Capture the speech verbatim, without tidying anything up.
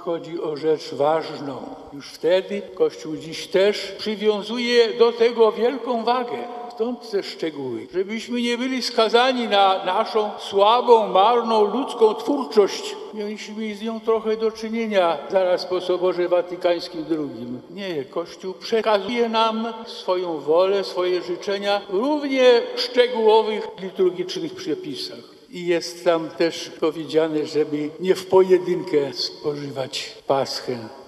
chodzi o rzecz ważną. Już wtedy Kościół dziś też przywiązuje do tego wielką wagę. Stąd te szczegóły, żebyśmy nie byli skazani na naszą słabą, marną ludzką twórczość. Mieliśmy z nią trochę do czynienia zaraz po Soborze Watykańskim drugim. Nie, Kościół przekazuje nam swoją wolę, swoje życzenia w równie szczegółowych liturgicznych przepisach. I jest tam też powiedziane, żeby nie w pojedynkę spożywać Paschę.